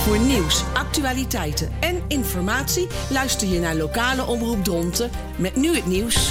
Voor nieuws, actualiteiten en informatie luister je naar lokale omroep Dronten met nu het nieuws.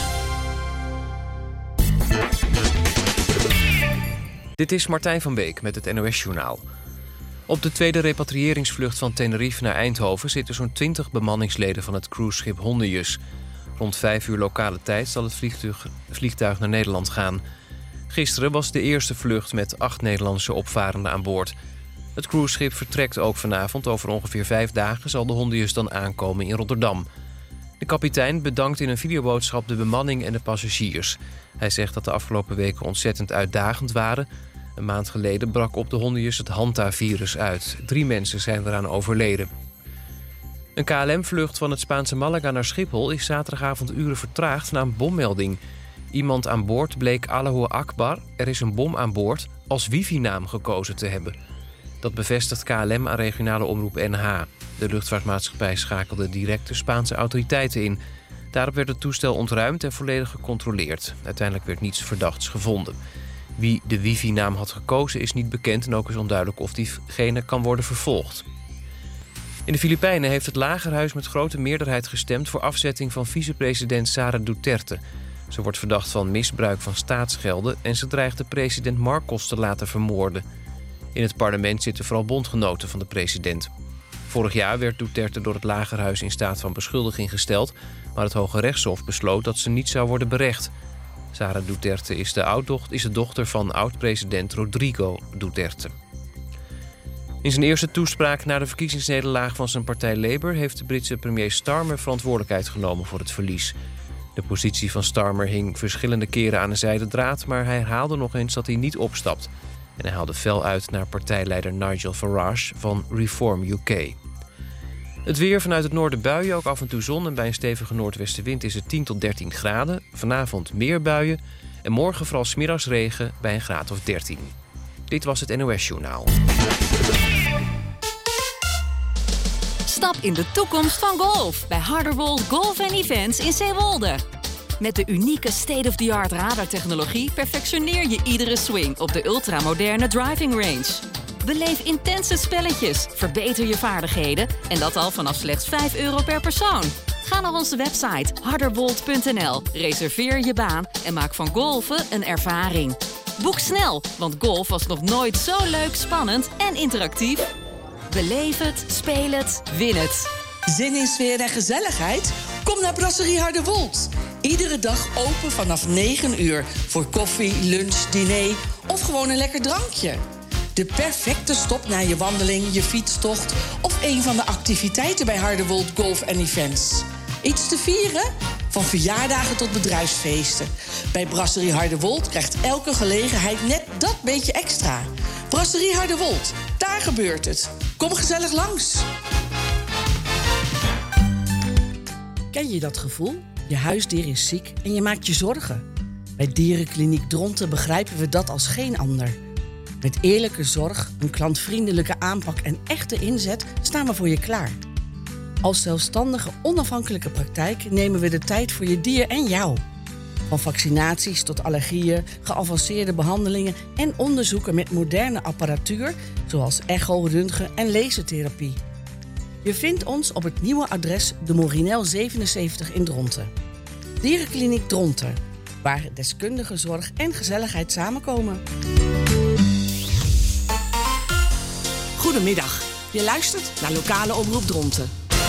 Dit is Martijn van Beek met het NOS-journaal. Op de tweede repatriëringsvlucht van Tenerife naar Eindhoven zitten zo'n 20 bemanningsleden van het cruiseschip Hondius. Rond 5 uur lokale tijd zal het vliegtuig naar Nederland gaan. Gisteren was de eerste vlucht met 8 Nederlandse opvarenden aan boord. Het cruiseschip vertrekt ook vanavond. Over ongeveer 5 dagen zal de Hondius dan aankomen in Rotterdam. De kapitein bedankt in een videoboodschap de bemanning en de passagiers. Hij zegt dat de afgelopen weken ontzettend uitdagend waren. Een maand geleden brak op de Hondius het Hanta-virus uit. 3 mensen zijn eraan overleden. Een KLM-vlucht van het Spaanse Malaga naar Schiphol is zaterdagavond uren vertraagd na een bommelding. Iemand aan boord bleek Allahu Akbar, er is een bom aan boord, als wifi-naam gekozen te hebben. Dat bevestigt KLM aan regionale omroep NH. De luchtvaartmaatschappij schakelde direct de Spaanse autoriteiten in. Daarop werd het toestel ontruimd en volledig gecontroleerd. Uiteindelijk werd niets verdachts gevonden. Wie de wifi-naam had gekozen is niet bekend en ook is onduidelijk of diegene kan worden vervolgd. In de Filipijnen heeft het Lagerhuis met grote meerderheid gestemd voor afzetting van vicepresident Sara Duterte. Ze wordt verdacht van misbruik van staatsgelden en ze dreigt de president Marcos te laten vermoorden. In het parlement zitten vooral bondgenoten van de president. Vorig jaar werd Duterte door het Lagerhuis in staat van beschuldiging gesteld, maar het Hoge Rechtshof besloot dat ze niet zou worden berecht. Sara Duterte is de dochter van oud-president Rodrigo Duterte. In zijn eerste toespraak na de verkiezingsnederlaag van zijn partij Labour heeft de Britse premier Starmer verantwoordelijkheid genomen voor het verlies. De positie van Starmer hing verschillende keren aan een zijden draad, maar hij herhaalde nog eens dat hij niet opstapt. En hij haalde fel uit naar partijleider Nigel Farage van Reform UK. Het weer: vanuit het noorden buien, ook af en toe zon, en bij een stevige noordwestenwind is het 10 tot 13 graden. Vanavond meer buien en morgen vooral 's middags regen bij een graad of 13. Dit was het NOS-journaal. Stap in de toekomst van golf bij Harderwold Golf & Events in Zeewolde. Met de unieke state-of-the-art radartechnologie perfectioneer je iedere swing op de ultramoderne driving range. Beleef intense spelletjes, verbeter je vaardigheden en dat al vanaf slechts €5 per persoon. Ga naar onze website harderwold.nl, reserveer je baan en maak van golfen een ervaring. Boek snel, want golf was nog nooit zo leuk, spannend en interactief. Beleef het, speel het, win het. Zin in sfeer en gezelligheid? Kom naar Brasserie Harderwold. Iedere dag open vanaf 9 uur voor koffie, lunch, diner of gewoon een lekker drankje. De perfecte stop na je wandeling, je fietstocht of een van de activiteiten bij Harderwold Golf & Events. Iets te vieren? Van verjaardagen tot bedrijfsfeesten. Bij Brasserie Harderwold krijgt elke gelegenheid net dat beetje extra. Brasserie Harderwold, daar gebeurt het. Kom gezellig langs. Ken je dat gevoel? Je huisdier is ziek en je maakt je zorgen. Bij Dierenkliniek Dronten begrijpen we dat als geen ander. Met eerlijke zorg, een klantvriendelijke aanpak en echte inzet staan we voor je klaar. Als zelfstandige, onafhankelijke praktijk nemen we de tijd voor je dier en jou. Van vaccinaties tot allergieën, geavanceerde behandelingen en onderzoeken met moderne apparatuur, zoals echo, röntgen en lasertherapie. Je vindt ons op het nieuwe adres de Morinel 77 in Dronten. Dierenkliniek Dronten, waar deskundige zorg en gezelligheid samenkomen. Goedemiddag, je luistert naar lokale omroep Dronten.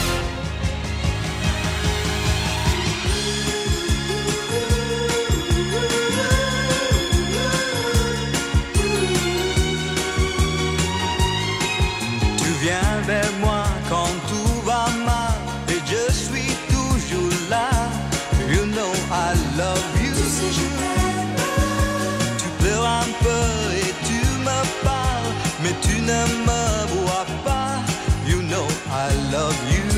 Viens vers moi quand tout va mal et je suis toujours là. You know I love you. Tu pleures un peu et tu me parles, mais tu ne me vois pas. You know I love you.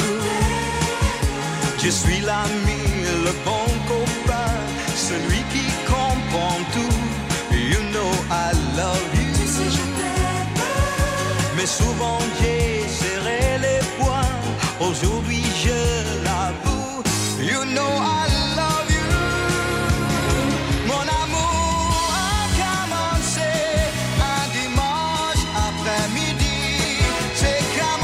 Je suis l'ami, le bon copain, celui qui comprend tout. You know I love you. Mais souvent j'ai serré les poings, aujourd'hui je l'avoue. You know I love you. Mon amour a commencé un dimanche après-midi. C'est quand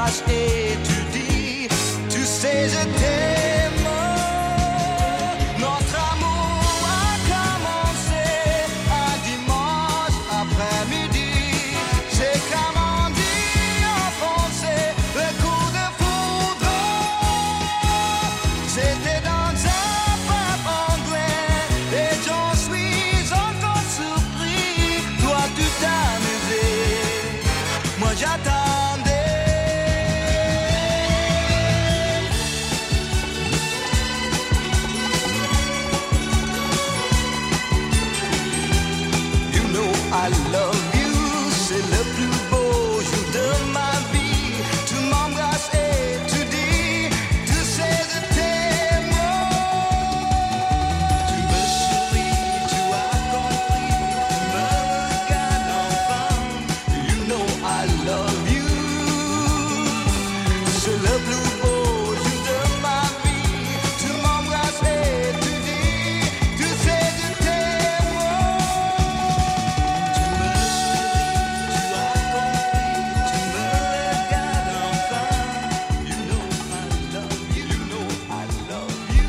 m'embrasses et tu dis, tu sais je t'aime. Notre amour a commencé un dimanche après-midi. C'est comme on dit en français, le coup de foudre. C'était dans un pub anglais et j'en suis encore surpris. Toi tu t'amusais, moi j'attendais. You know I love you, c'est le plus beau jour de ma vie. Tu m'embrasses et tu dis, tu sais je t'aime. Tu me souris, tu as compris, tu me regardes enfin. You know I love you, c'est le plus beau jour de ma vie. Tu m'embrasses et tu dis, tu sais je t'aime. Tu me souris, tu as compris, tu me regardes enfin. You know I love you, you know I love you.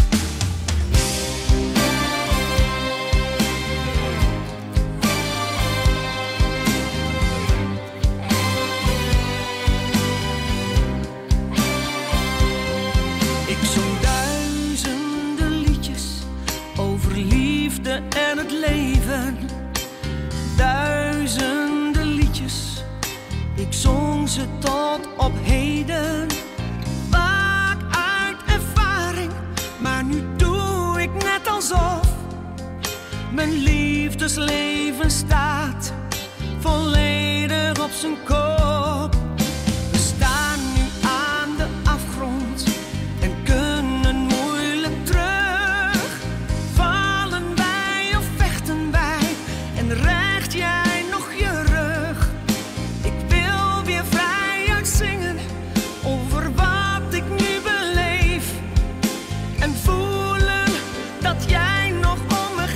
Ik zong duizenden liedjes over liefde en het leven. Duizenden liedjes, ik zong ze tot op heden. Vaak uit ervaring, maar nu doe ik net alsof mijn liefdesleven staat volledig op zijn kop. We staan nu aan de afgrond en kunnen moeilijk terug. Vallen wij of vechten wij en recht jij nog je rug? Ik wil weer vrijuit zingen over wat ik nu beleef en voelen dat jij nog om me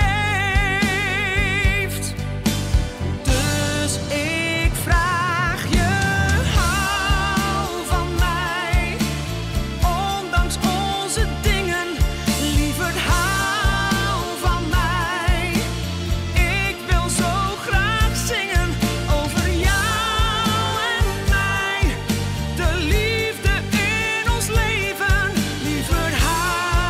geeft. Dus ik vraag je, hou van mij, ondanks onze dingen. Lieverd, hou van mij. Ik wil zo graag zingen over jou en mij. De liefde in ons leven. Lieverd, hou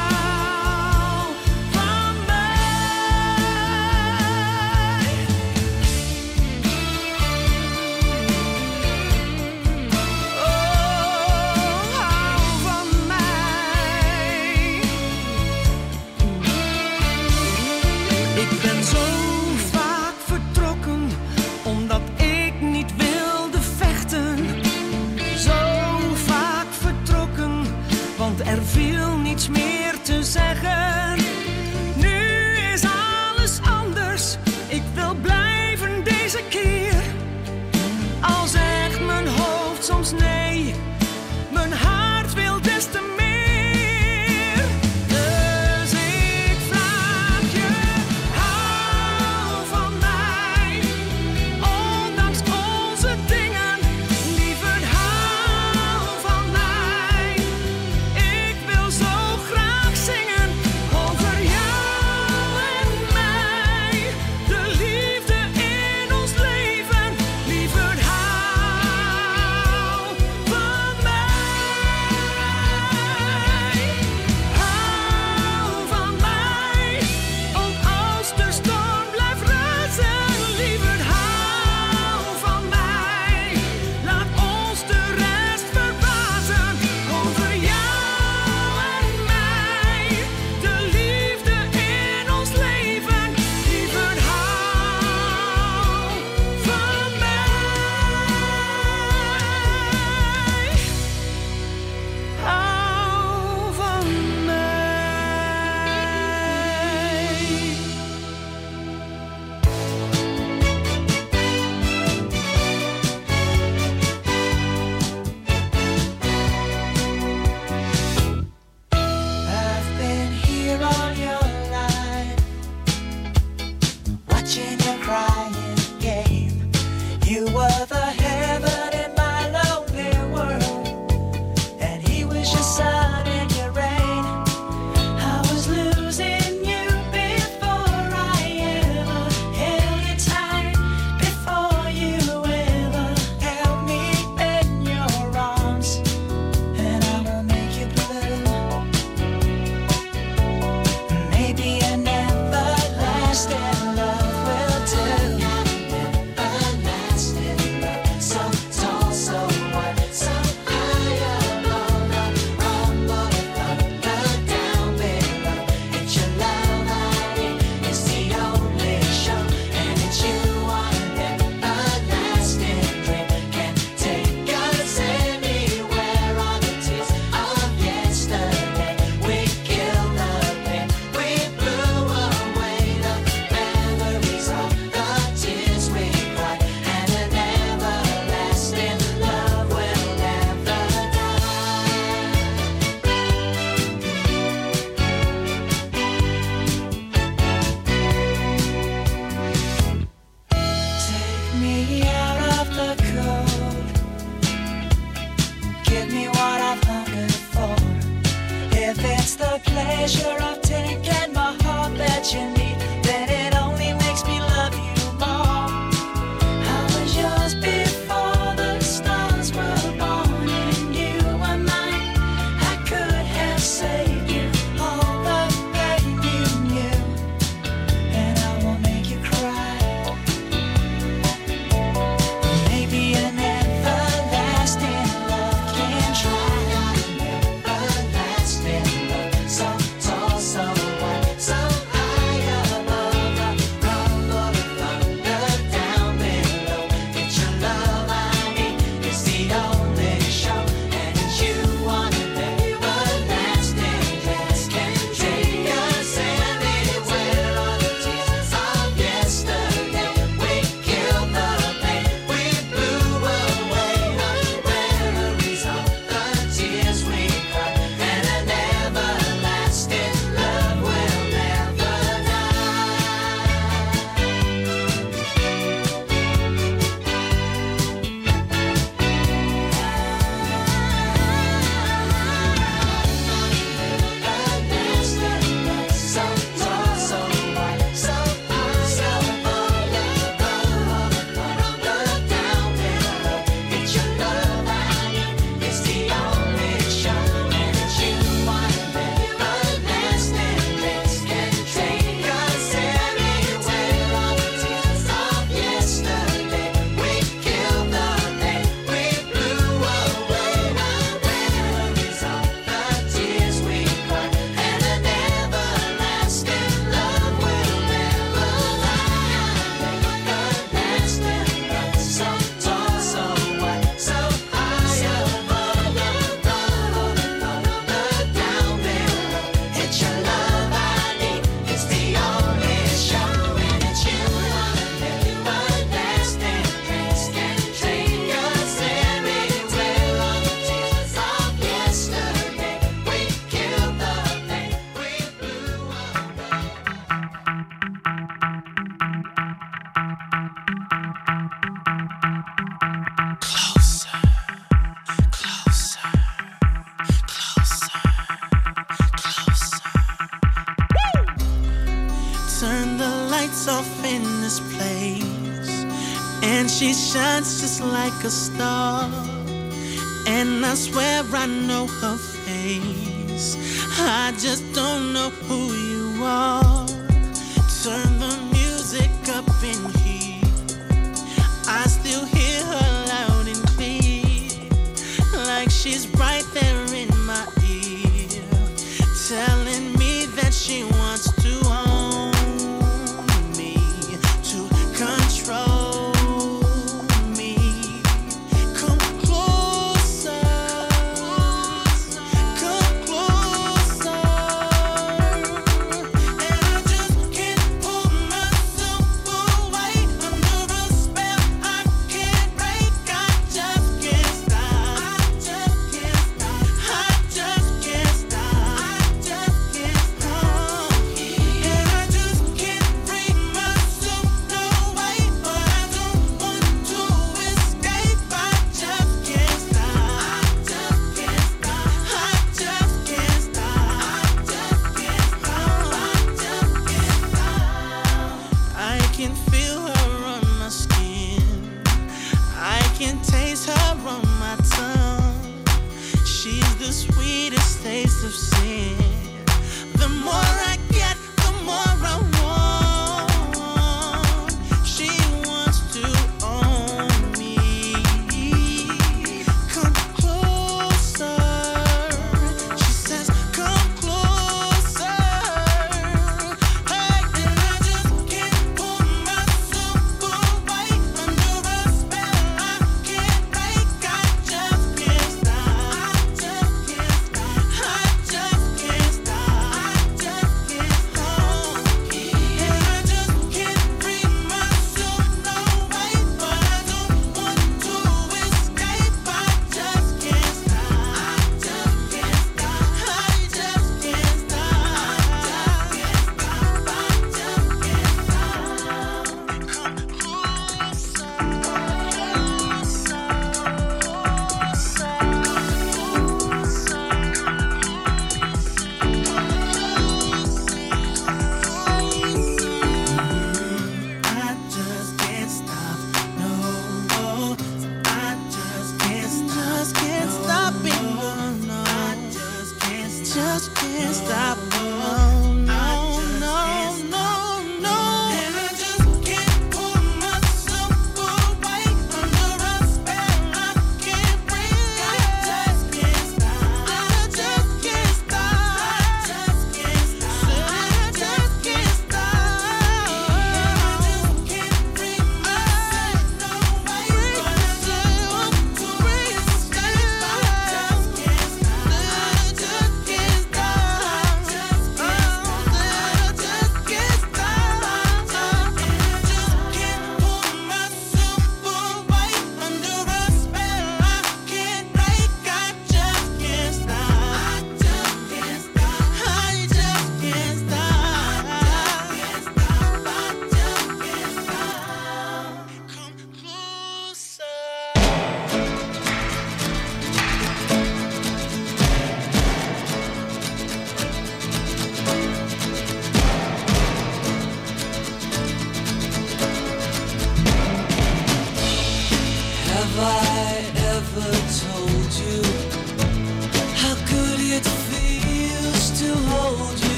the pleasure of taking my heart that you need, then it only makes me love you more. I was yours before the stars were born, and you were mine. I could have saved you all the pain you knew, and I won't make you cry. Maybe an everlasting love can try. Everlasting love, so tall, so wide, so high above the rumble of thunder down below. It's your love I need, it's the only show, and it's you on an everlasting dress. Can take us anywhere on the tears of yesterday. We killed the pain, we blew away the memories of the tears we cried, and an everlasting love will never so tall, so wide, so high above the thunder down below. It's your love I need, it's the only show, and it's you on an everlasting dress. Can take us anywhere on the tears of yesterday. We killed the pain, we blew away the memories of the tears we cried, and an everlasting love will never everlasting love, so tall, so wide, so high above the thunder down below. It's your love I need, it's the only show, and it's you on an everlasting dress. Can take us anywhere on the tears of yesterday. We killed the pain, we blew away. Turn the lights off in this place, and she shines just like a star. And I swear I know her face, I just don't know who you are. Turn the music up in here, I still hear her loud and clear, like she's right there in my ear, telling me that she wants to own me, to control me. Come closer, come closer, and I just can't pull myself away.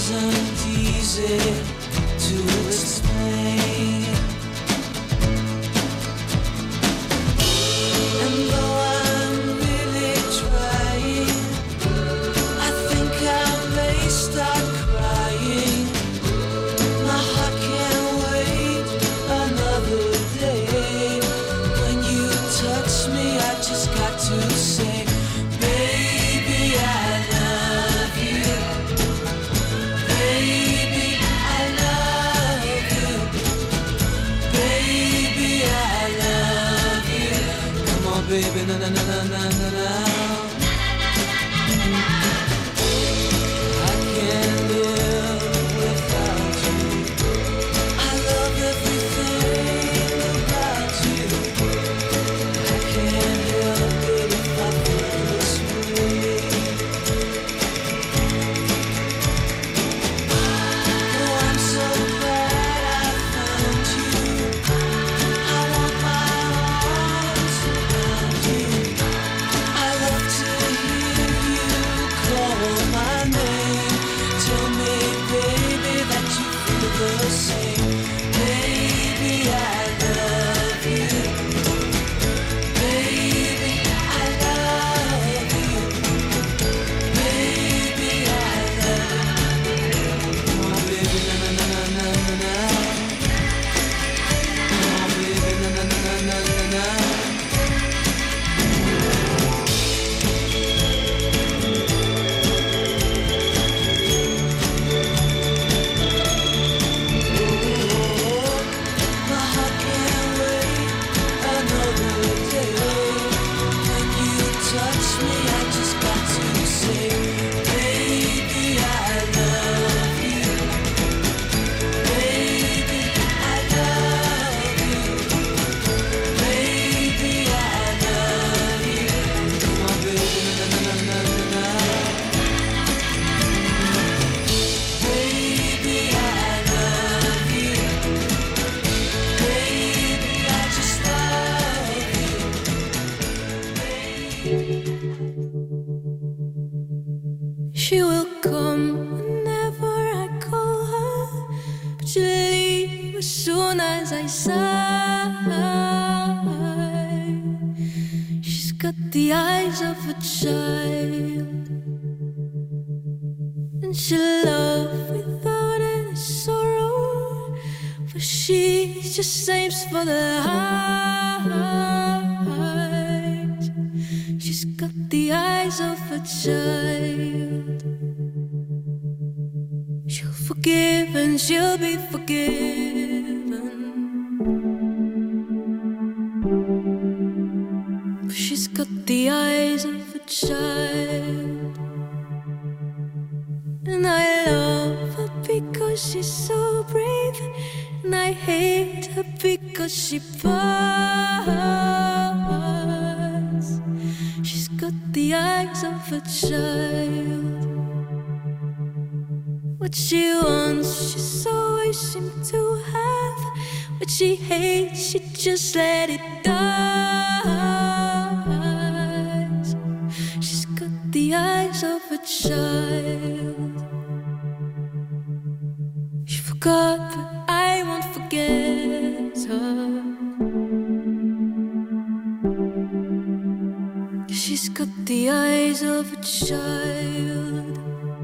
isn't easy to explain. And though I'm really trying, I think I may start crying. My heart can't wait another day. When you touch me, I just got to say, baby, I love you. Baby, I love you. Baby, I love you. Come on, baby, na na na na na na na. I can't live without you. I love everything about you. I can't help it if I feel this way. Oh, I'm so glad I found you. I want my arms around you. I love to hear you call my name. Tell me, baby, that you feel the same. Baby, I love you. Baby, I love you. Baby, I love you. Come on, baby, na na na na na na na. Come on, baby, na na na na na na na. My heart can't wait another day. When you touch me, I just got to say, baby, I love you. Baby, I love you. Baby, I love you. Come on, baby, na na na na na na. Baby, I love you. Baby, I just love you. She will come whenever I call her, but she'll leave as soon as I sigh. She's got the eyes of a child, and she'll love without any sorrow, for she just aims for the highs. She's got the eyes of a child. She'll forgive and she'll be forgiven, for she's got the eyes of a child. And I love her because she's so brave, and I hate her because she fights. She's got the eyes of a child. What she wants, she's always seemed to have. What she hates, she just let it die. She's got the eyes of a child. She forgot, but I won't forget her. She's got the eyes of a child.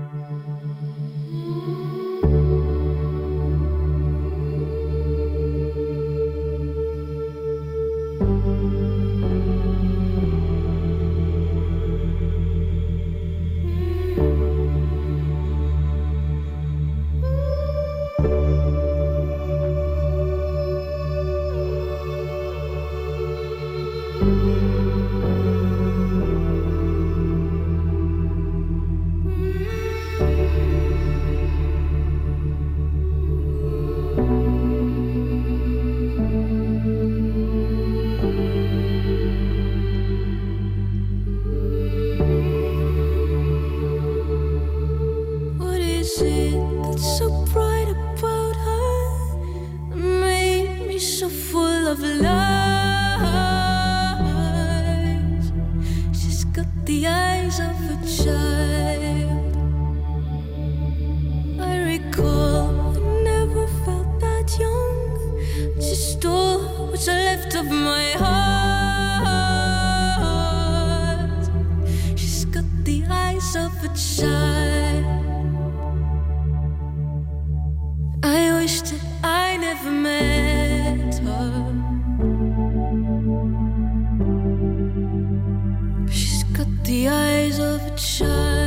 of lies. She's got the eyes of a child. I of my heart. She's got the eyes of a child. I wish that I never met her. She's got the eyes of a child.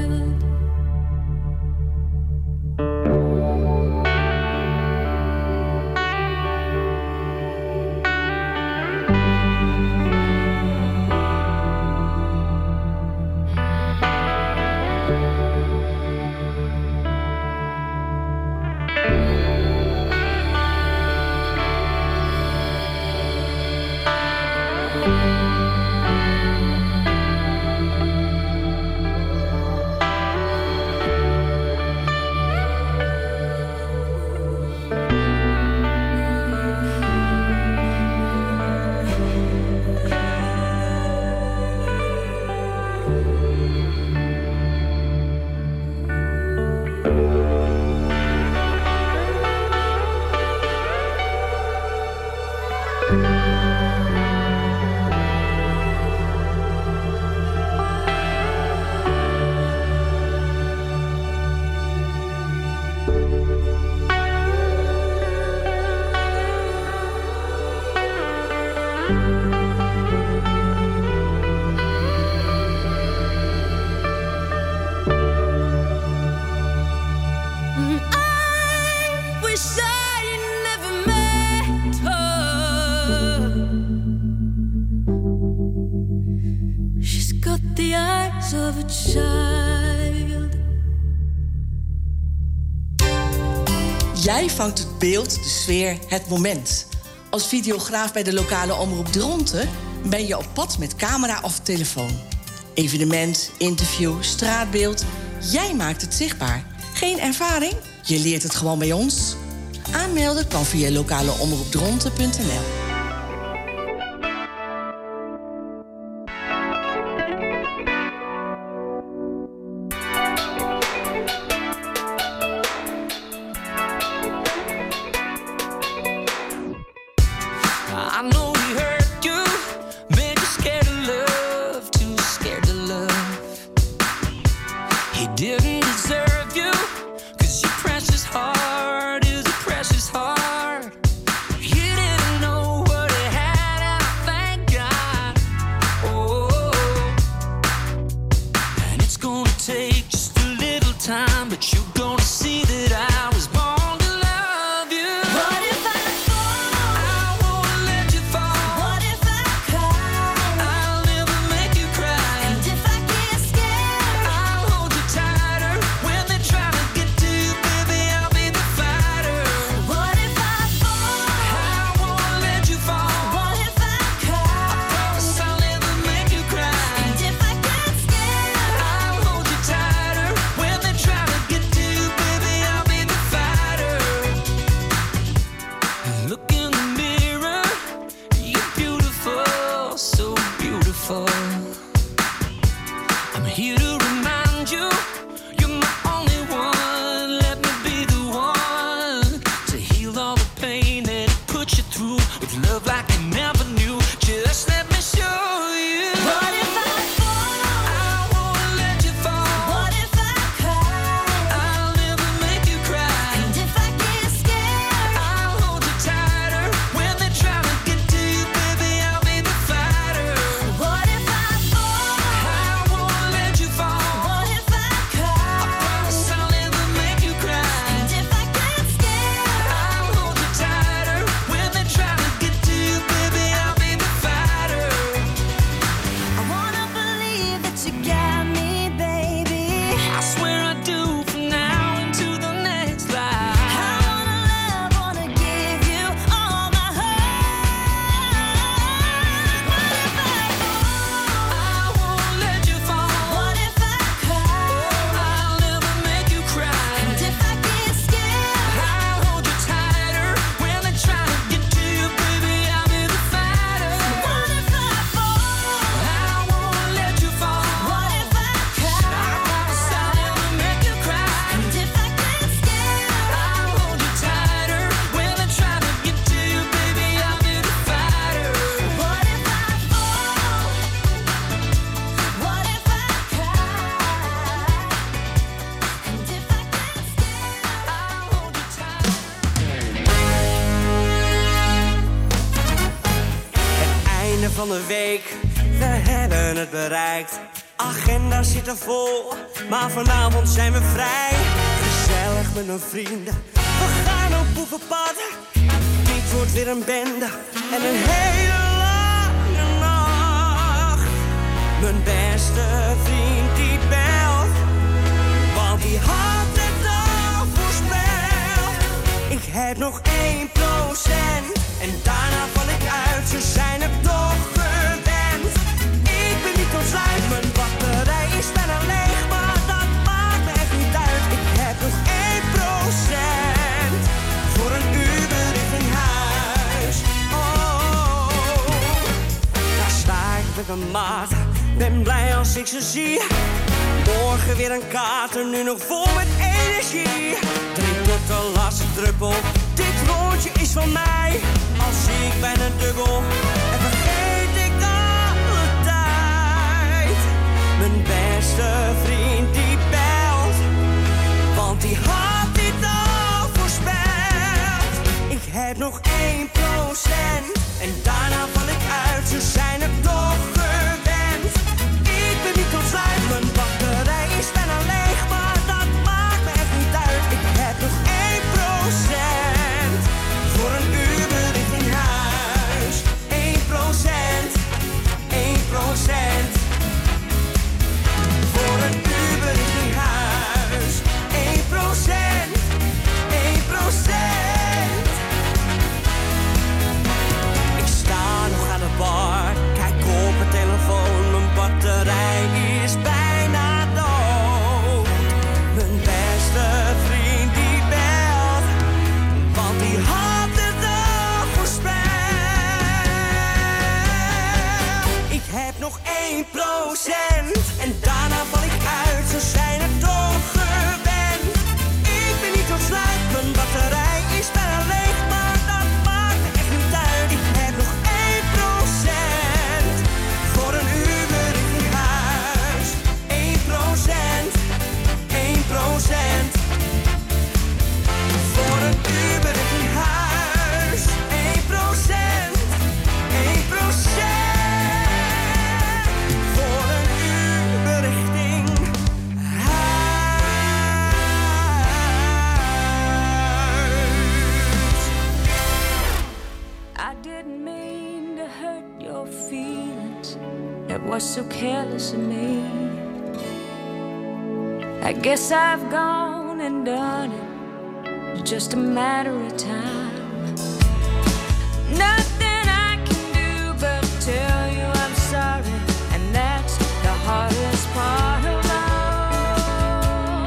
Jij vangt het beeld, de sfeer, het moment. Als videograaf bij de lokale omroep Dronten ben je op pad met camera of telefoon. Evenement, interview, straatbeeld. Jij maakt het zichtbaar. Geen ervaring? Je leert het gewoon bij ons. Aanmelden kan via lokaleomroepdronten.nl. Get to van de week, we hebben het bereikt. Agenda zit er vol, maar vanavond zijn we vrij. Gezellig met mijn vrienden, we gaan op boevenpad. Dit wordt weer een bende en een hele lange nacht. Mijn beste vriend die belt, want die had het al voorspeld. Ik heb nog 1% en daarna val ik uit, ze zijn het toch gewend. Ik ben niet ontsluit, mijn batterij is bijna leeg, maar dat maakt me echt niet uit. Ik heb nog 1% voor een Uber richting huis. Oh, daar sta ik met mijn maat, ben blij als ik ze zie. Morgen weer een kater, nu nog vol met energie. Drink tot de laatste druppel, dit rondje is van mij. Al zie ik bijna dubbel en vergeet ik alle tijd. Mijn beste vriend die belt, want die had dit al voorspeld. Ik heb nog 1% en daarna val ik uit, ze zijn het toch gewend. Ik ben niet ontsluit, mijn batterij is bijna leeg, maar dat maakt me echt niet uit. Ik heb nog 1% voor een Uber richting huis. 1%, 1% voor een Uber richting huis. 1%, 1%. Ik sta nog aan de bar, kijk op mijn telefoon, mijn batterij is bijna dood. Mijn beste vriend die belt, want die had het al voorspeld. Ik heb nog 1% en daarna val ik uit, ze zijn het toch gewend. Ik ben niet ontsluit, mijn batterij is bijna leeg, maar dat maakt me echt niet uit. Ik heb nog 1% voor een Uber richting huis. 1%, 1% voor een Uber richting huis. 1%, 1% voor een Uber richting huis. I didn't mean to hurt your feelings. That was so careless of me. I guess I've gone and done it. It's just a matter of time. Nothing I can do but tell you I'm sorry, and that's the hardest part of all.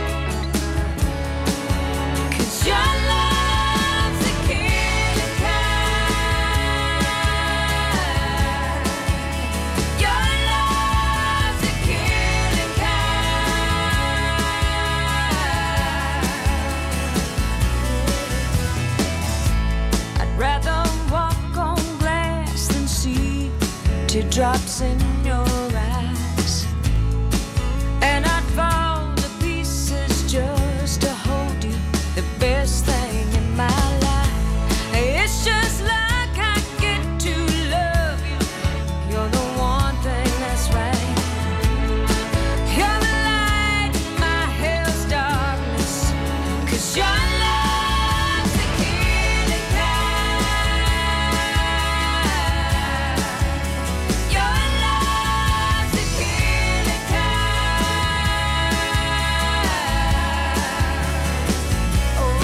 'Cause your love's a killing kind. Your love's a killing kind. I'd rather walk on glass than see teardrops in your eyes. And I'd fall to pieces just to hold you, the best thing in my life. It's just like I get to love you. You're the one thing that's right. You're the light in my hell's darkness. 'Cause your love's a killing kind. Your love's a killing kind. Oh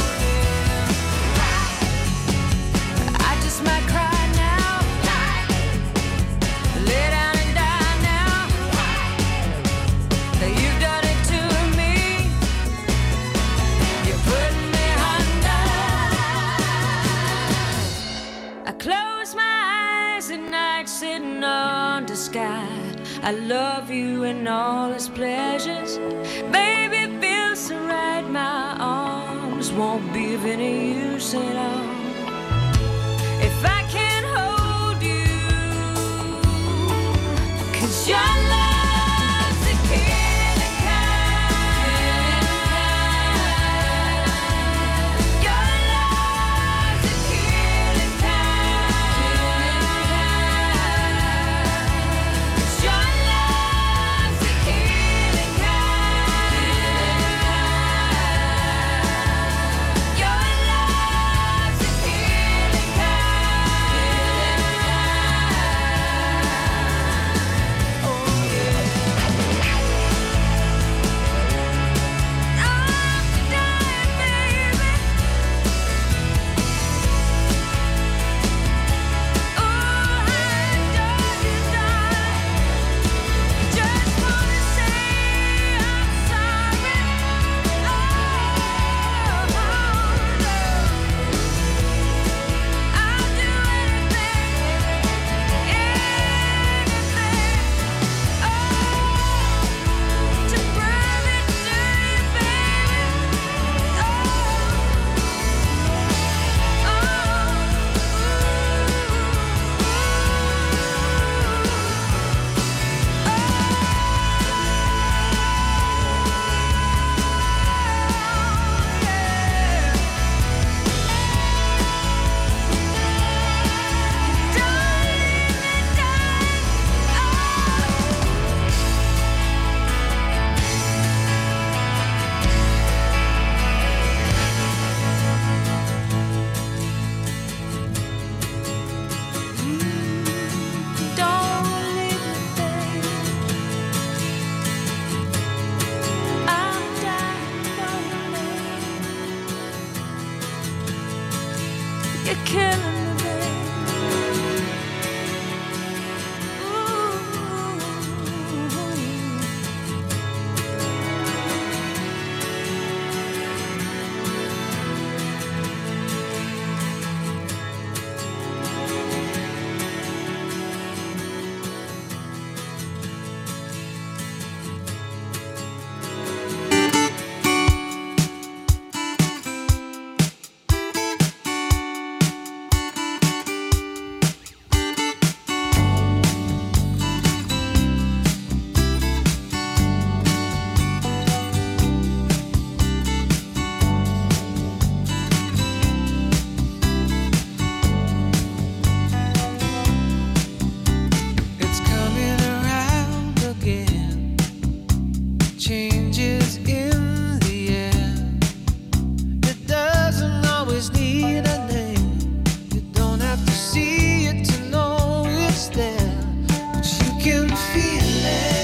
yeah. I just might cry now. Lay down and die now. You've done it to me. You put me under. I close my eyes at night, sitting under sky. I love you and all its pleasures. Baby, it feels so right. My arms won't be of any use at all. If I can't hold you, 'cause your love's a killing kind. Your love's a killing kind. You're killing me, babe. It's coming around again. Changes in the air. It doesn't always need a name. You don't have to see it to know it's there. But you can feel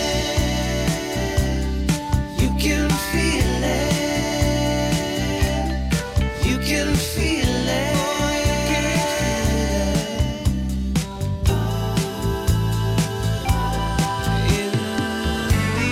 it. You can feel it. You can feel it. In the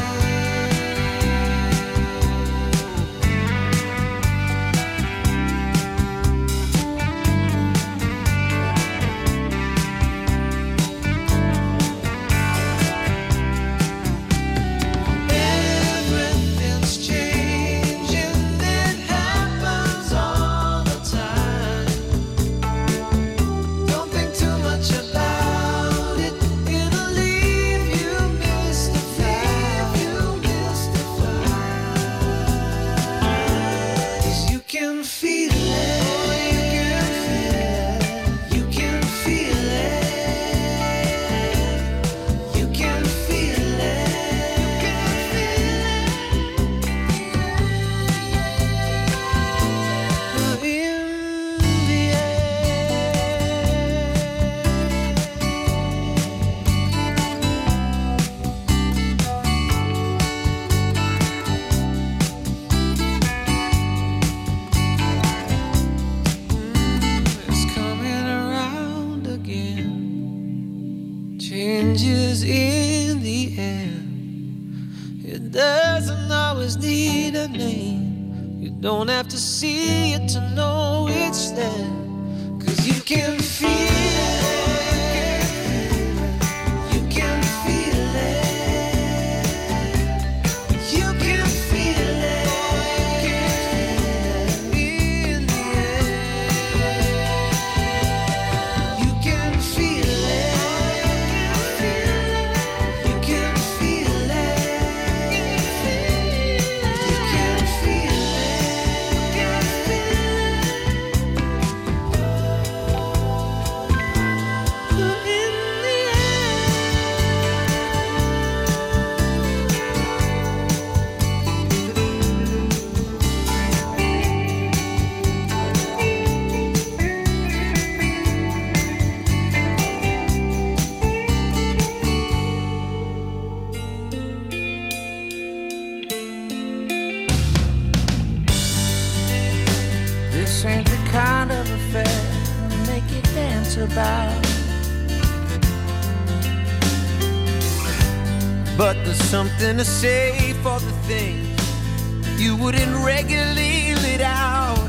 Everything's changing. It happens all the time. Don't think too much about it. It'll leave you mystified. 'Cause you can feel it. You can feel it. You can feel it. In the It's coming around again. Changes in the air. It doesn't always need a name. You don't have to see it to know it's there. 'Cause you can feel it. You can feel it. You can feel it. In the air. You can feel it. You can feel it. You can feel This ain't the kind of affair to make you dance about. But there's something to say for the things you wouldn't regularly let out.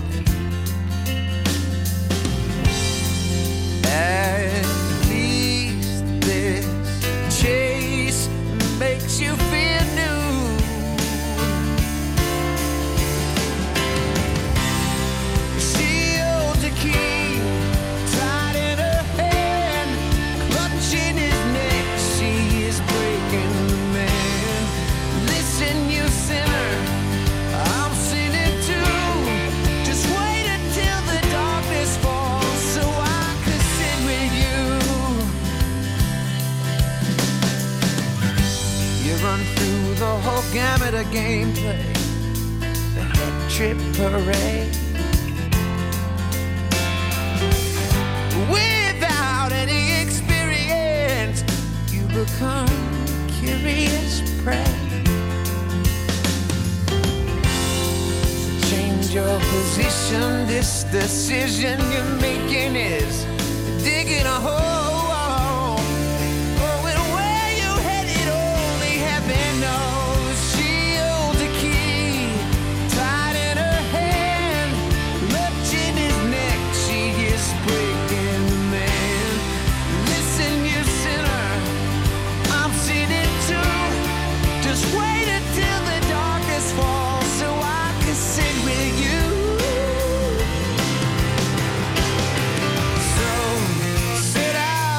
At least this chase makes you feel new. She holds a key tight in her hand, clutching his neck. She is breaking the man. Listen, you sinner, I'm sinning too. Just wait until the darkness falls so I could sit with you. You run through the whole gamut of gameplay, the head trip parade. Without any experience, you become curious prey. So change your position. This decision you're making is digging a hole. Going where you headed, only heaven knows. She holds a key tied in her hand, clutching his neck. She is breaking the man. Listen, you sinner, I'm sinning too. Just wait until the darkness falls so I can sit with you. So sit out.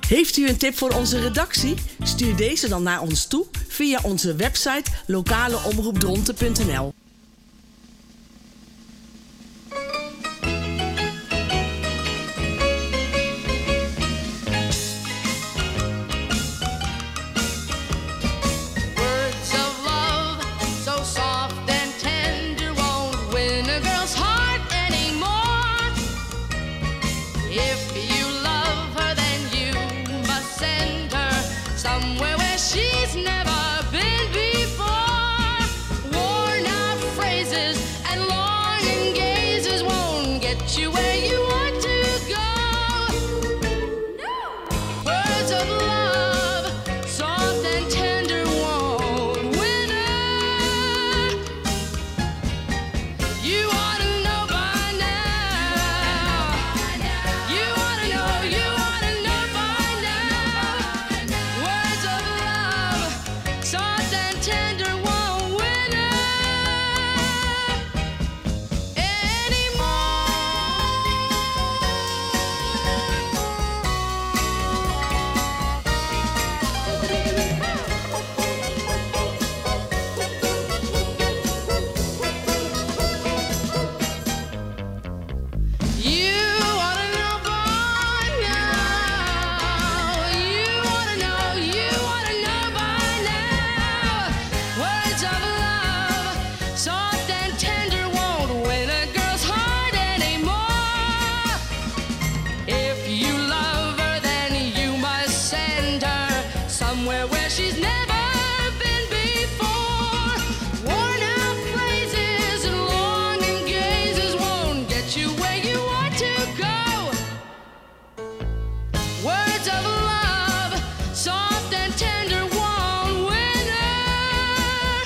Heeft u een tip voor onze redactie? Stuur deze dan naar ons toe via onze website lokaleomroepdronten.nl. Words of love, so soft and tender, won't win a girl's heart anymore. If you love her, then you must send her somewhere where she's never been before. Worn out phrases and longing gazes won't get you where you want to go. Words of love, soft and tender, won't win her. You ought to know by now. You ought to know by now. Words of love, soft and tender, won't win her You ought to know by now. You ought to know by now. Words of love, soft and tender, won't win a girl's heart anymore. If you love her, then you must send her somewhere where she's never been before. Worn out phrases and longing gazes won't get you where you want to go. Words of love, soft and tender, won't win her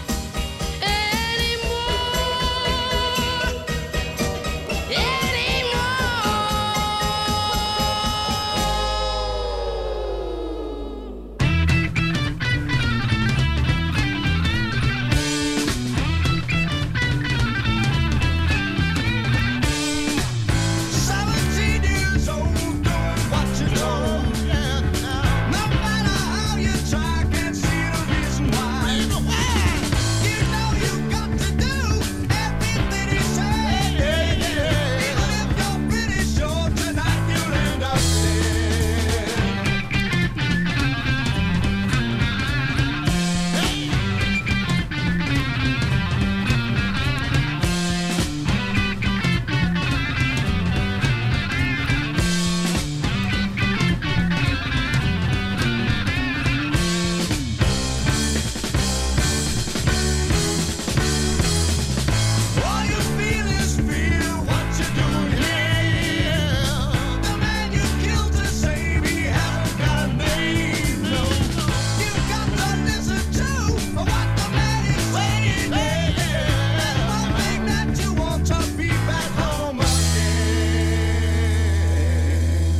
All you feel is fear. What you doing here? The man you killed to save, he hasn't got a name. No, you got to listen to what the man is saying. That's one thing that you want to be back home again.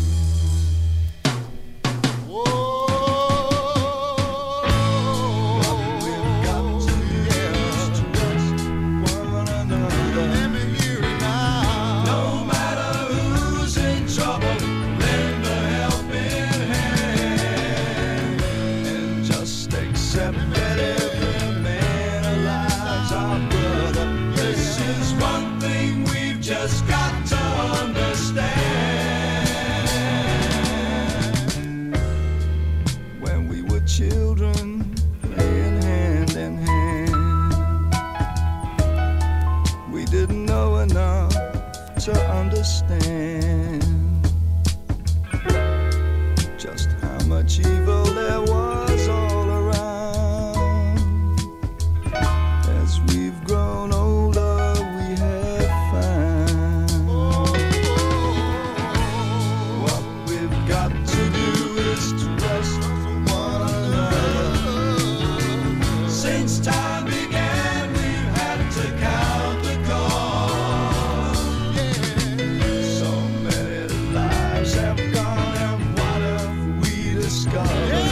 We've got to trust one another. Let me hear it now. No matter who's in trouble, lend a helping hand. And just accept that every man alive's our brother. This is one thing we've just got to understand. When we were children, playing hand in hand, we didn't know enough to understand just how much evil there was all around. As we've grown older, we have found what we've got to do is trust one another. Since time began, we've had to count the cost. So many lives have gone, and what have we discovered?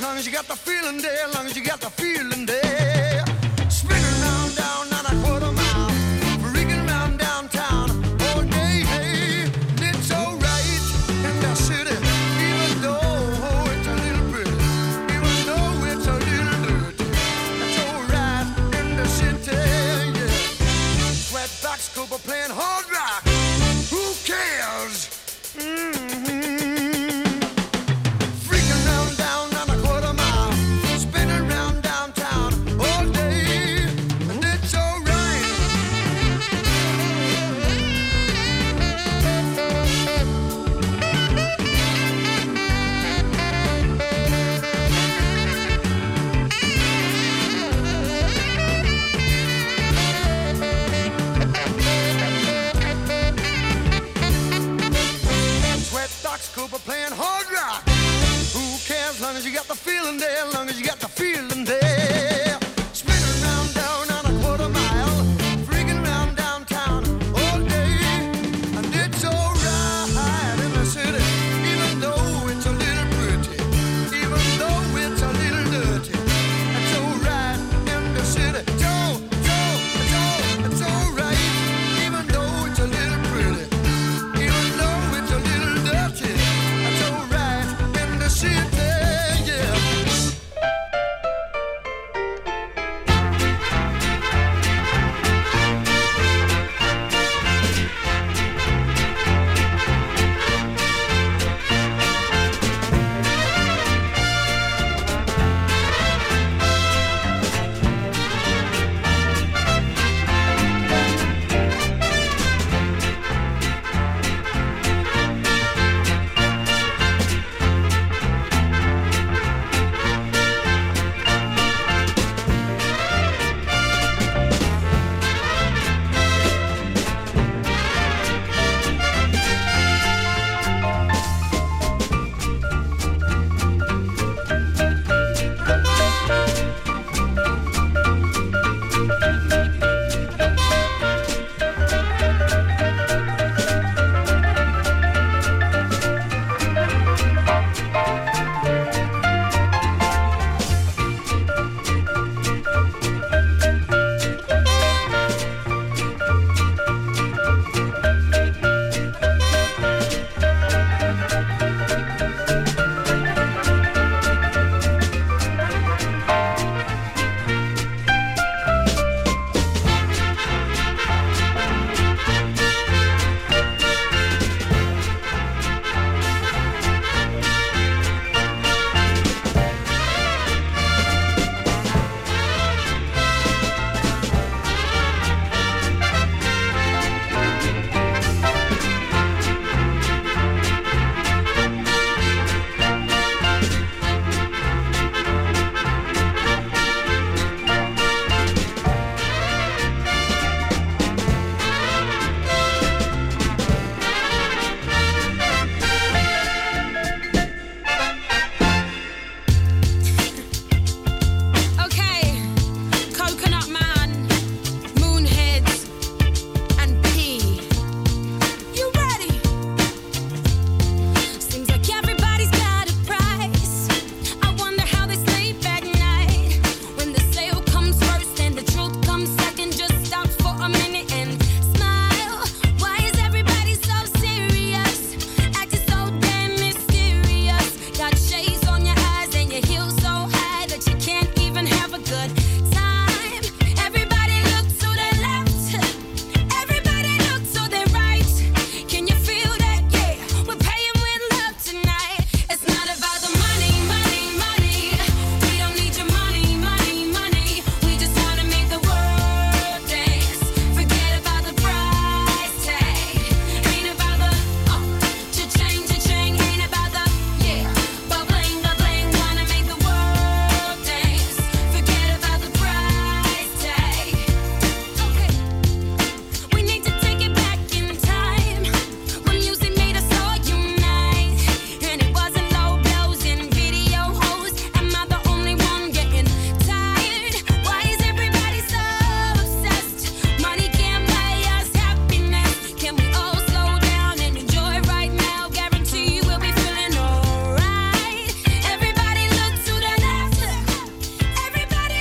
long as you got the feeling there, long as you got the feeling there. Spinning round, down, not a quarter mile, freaking round downtown all day. Hey, it's alright in the city, even though it's a little pretty, even though it's a little dirty. It's alright in the city, yeah. Sweatbox Cooper playing hard rock. Who cares? Freaking round down on a quarter mile, spinning round downtown all day, and it's alright. Sweatbox Cooper playing hard rock. Who cares? Long as you got the feeling there, long as you got the feeling there.